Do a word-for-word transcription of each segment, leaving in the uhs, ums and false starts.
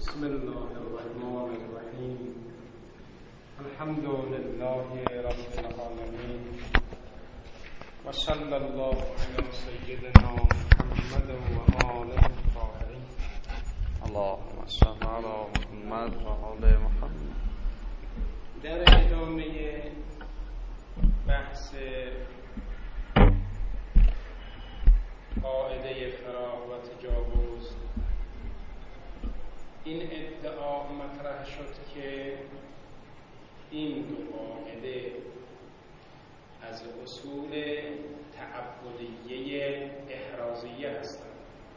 بسم الله الرحمن الرحیم. الحمد لله رب العالمین و صلی الله علی سیدنا محمد و آله الطاهرین. اللهم صل علی محمد و آل محمد. در ادامه بحث قاعده فراغ و تجاوز این ادعا مطرح شد که این دو قاعده از اصول تعبدیه احرازیه هستند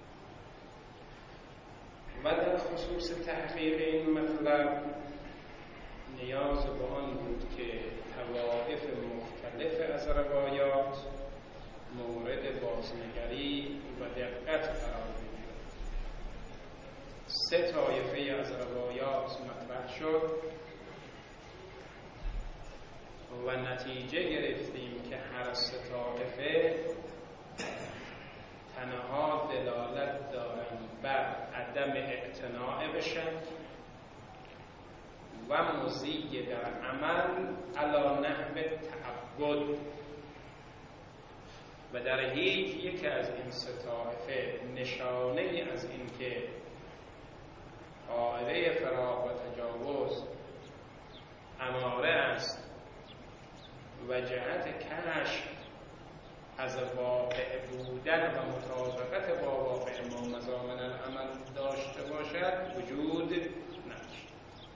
و در خصوص تحقیق این مطلب نیاز به آن بود که طوائف مختلف از روایات مورد بازنگری و دقت قرار بگیرد. سه طایفه از روایات مطرح شد و نتیجه گرفتیم که هر سه طایفه تنها دلالت دارند بر عدم اعتناع به شک و مضی در عمل علی نحو تعبد و در هیچ یک از این سه طایفه نشانه از این که قاعده فراغ و تجاوز اماره است و جهت کشف از واقع بودن و مطابقت با واقع ما مضامن العمل داشته باشد وجود نداشت.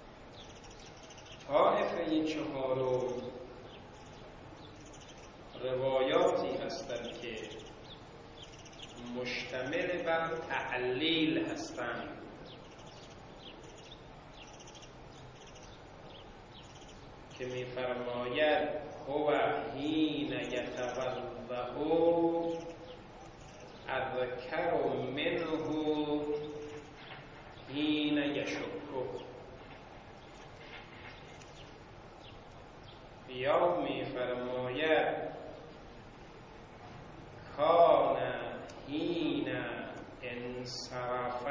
طایفه چهارم روایاتی هستند که مشتمل بر تعلیل هستند که می فرماید هو حین یتوضأ اذکر منه حین یشک، یا می فرماید کان حین انصرف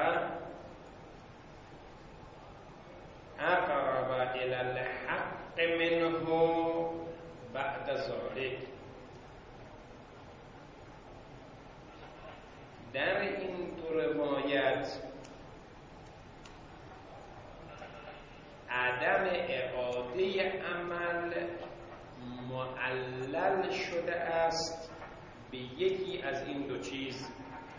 اقرب الی الحق منه بعد ذلك. در این دو روایت عدم اعاده عمل معلل شده است به یکی از این دو چیز.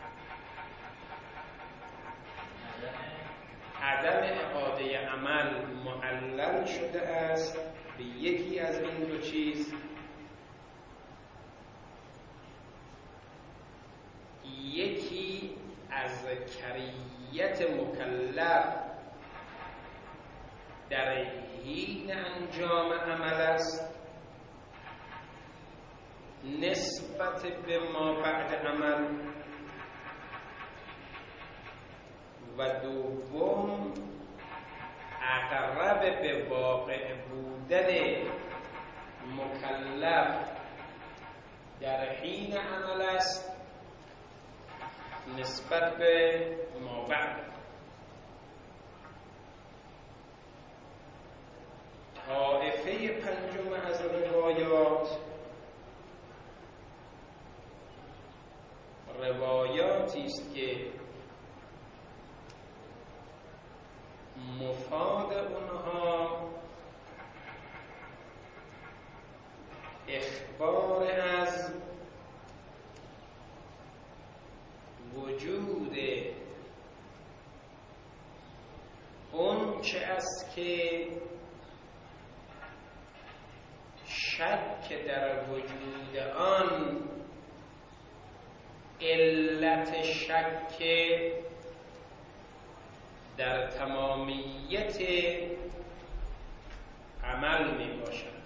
عدم اعاده عمل معلل شده است به یکی از این دو چیز: یکی از کریت مکلف در حین انجام عمل است نسبت به ما بعد عمل، و دوم اقرب به واقع بودن مکلف در حین عمل است نسبت به ما بعد. طایفه پنجم از روایات روایاتی است که مفاد اونها اخبار از وجود اون چه است که شک در وجود آن علت شک در تمامیت عمل می باشد.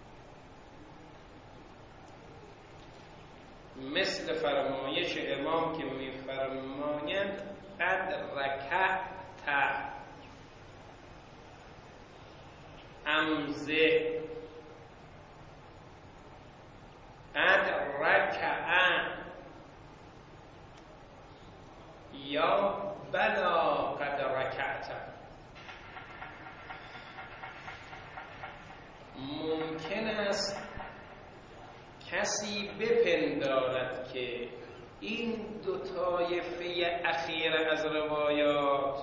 مثل فرمایش امام که می فرمایند قد رکعت امزه، قد رکع یا بلا قد رکعت. کسی بپندارد که این دو طایفه اخیر از روایات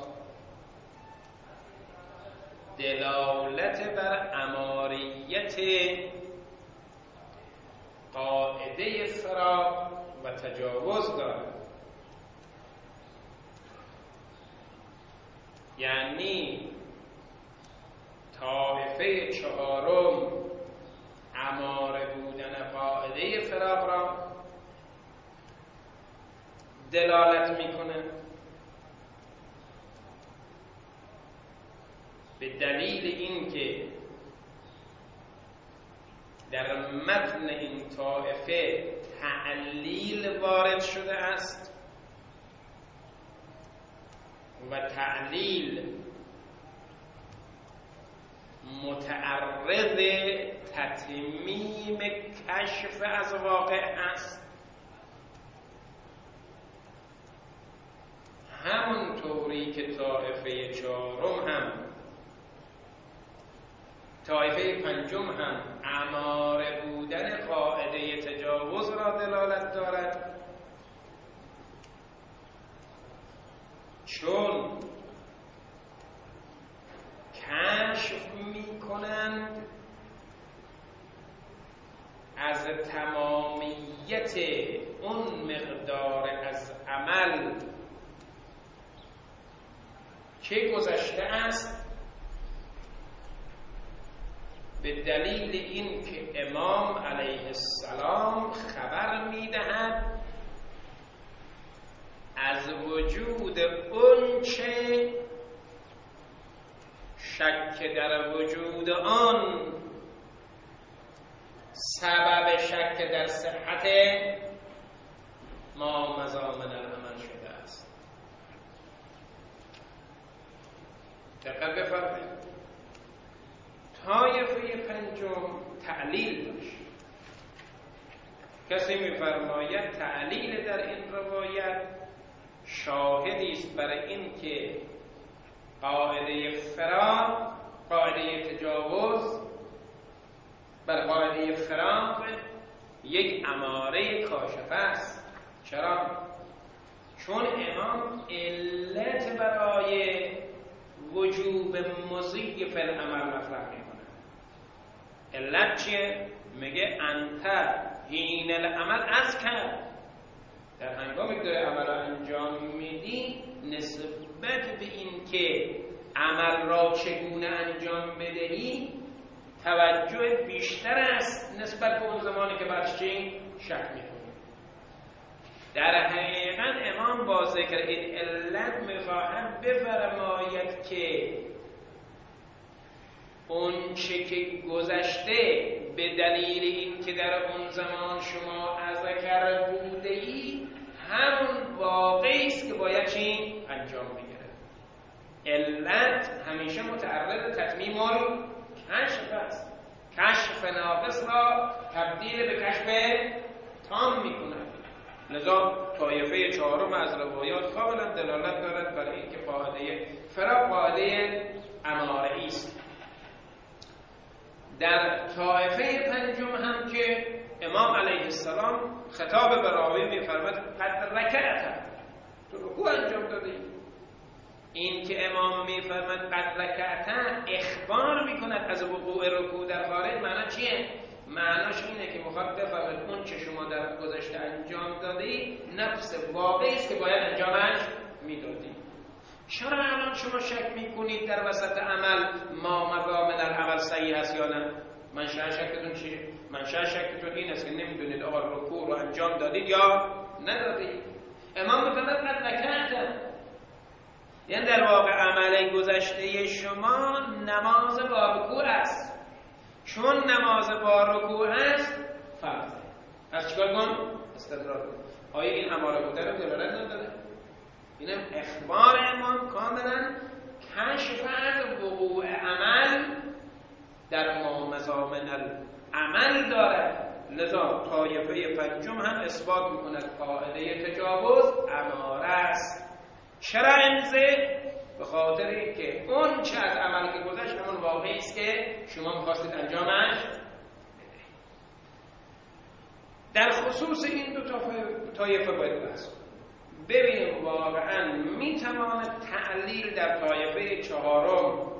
دلالت بر اماریت قاعده فراق و تجاوز دارد، یعنی طایفه چهارم اماره بودن قاعده فراق را دلالت میکنه، به دلیل اینکه در متن این طایفه تعلیل وارد شده است و تعلیل متعرض تتمیم کشف از واقع است. همونطوری که طایفه چهارم هم طایفه پنجم هم اماره بودن قاعده تجاوز را دلالت دارد، چون کشف می کنند از تمامیت اون مقدار از عمل که گذشته است، به دلیل این که امام علیه السلام خبر می‌دهد از وجود اون چه شک در وجود آن سبب شک در صحت ما مضامن العمل شده است. دقت بفرمایید، طایفه پنجم تعلیل داشت. کسی می‌فرماید تعلیل در این روایت شاهدی است برای این که قاعده فراق، قاعده تجاوز بر قاعده فراق یک اماره کاشفه است. چرا؟ چون امام علت برای وجوب مضی فی العمل مطرح میکنه. علت چیه؟ میگه انت حین العمل از کرد، در هنگامی که داره عمل را انجام میدی نسبت به این که عمل را چگونه انجام بدهی توجه بیشتر است نسبت به اون زمانی که بعدش چی شک میکنی. در حقیقت امام با ذکر این علت میخواهد بفرماید که اون چه که گذشته به دلیل این که در اون زمان شما اذکر بوده ای همون واقعی است که باید چی انجام بگیره. علت همیشه متعرض تتمیم کشف است. کشف ناقص را تبدیل به کشف تام میکنه. لذا طایفه چهارم از روایات کاملا دلالت دارد برای اینکه قاعده فراق قاعده اماره است. در طایفه پنجم هم که امام علیه السلام خطاب به راوی می‌فرماید قد رکعت، تو رکوع انجام دادی. این که امام می‌فرماید قد رکعت اخبار می‌کند از وقوع رکوع در خارج، معنی چیه؟ معناش اینه که می‌خواد بفرماید اون چه شما در گذشته انجام دادی نفس واقعی است که باید انجامش میدادی. چرا الان شما شک میکنید در وسط عمل ما مضامن العمل صحیح است یا نه؟ منشأ شکتون چیه؟ منشأ شکتون این است که نمیدونید آقا رکوع رو انجام دادید یا ندادید. امام میفرماید قد رکعت، یعنی در واقع عمل گذشته شما نماز با رکوع است. چون نماز با رکوع است فرضه. پس چیکار کن؟ استدلال کن. آیا این اماره بوده رو دلالت نداره؟ اینم اخبار امام کاملا کشف از وقوع عمل در ما مضامن العمل دارد. لذا طایفه پنجم هم اثبات میکند قاعده تجاوز اماره است. چرا امزه؟ به خاطر اینکه اون چه از عمل که گذشت همون واقعی است که شما میخواستید انجامش. در خصوص این دو طایفه باید بحث کنیم. ببینیم واقعا میتواند تعلیل در طایفه چهارم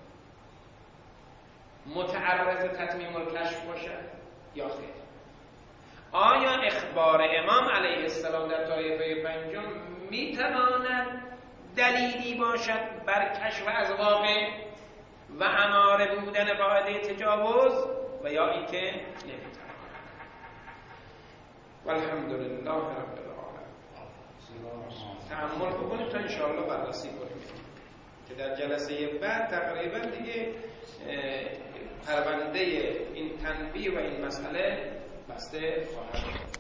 متعرض تتمیم الکشف باشد یا خیر. آیا اخبار امام علیه السلام در طایفه پنجم میتواند دلیلی باشد بر کشف از واقع و اماره بودن قاعده تجاوز و یا اینکه نمیتواند؟ والحمدلله رب العالمین. تأمل بکنید تا انشاءالله بررسی کنیم که در جلسه بعد تقریبا دیگه پرونده این تنبیه و این مسئله بسته خواهد شد.